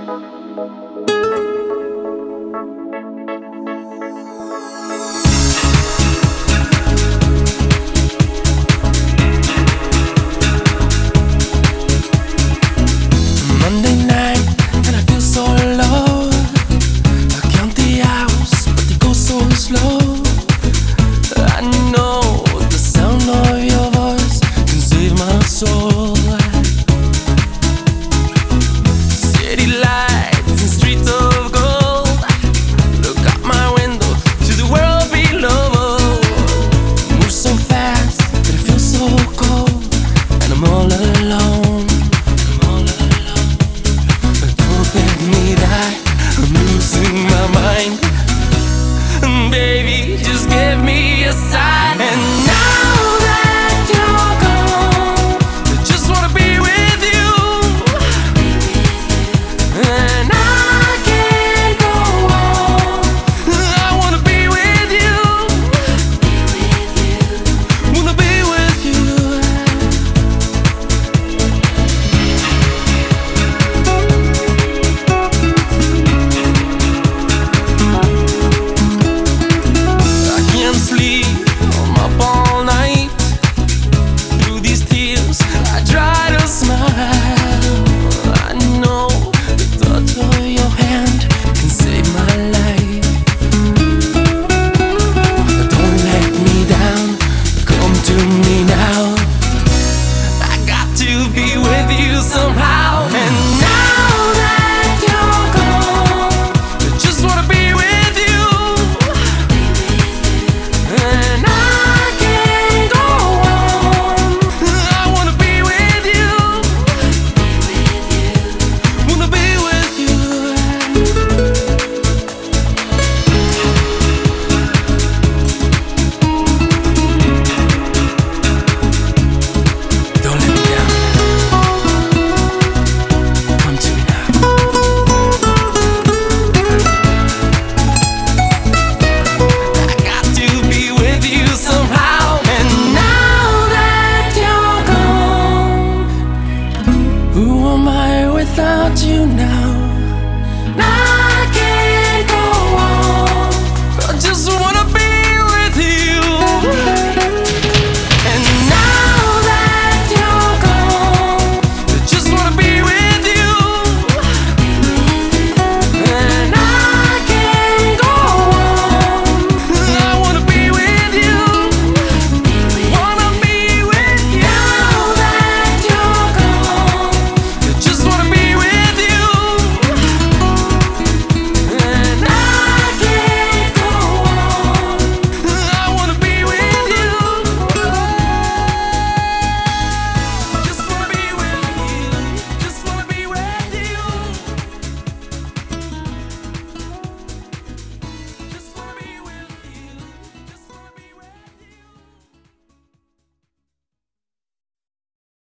Monday night and I feel so low. I count the hours, but they go so slow. I know the sound of your voice can save my soul. City lights and streets of gold. Look out my window to the world below. Move so fast that it feels so cold, and I'm all alone. I'm losing my mind. Baby, just give me a sign.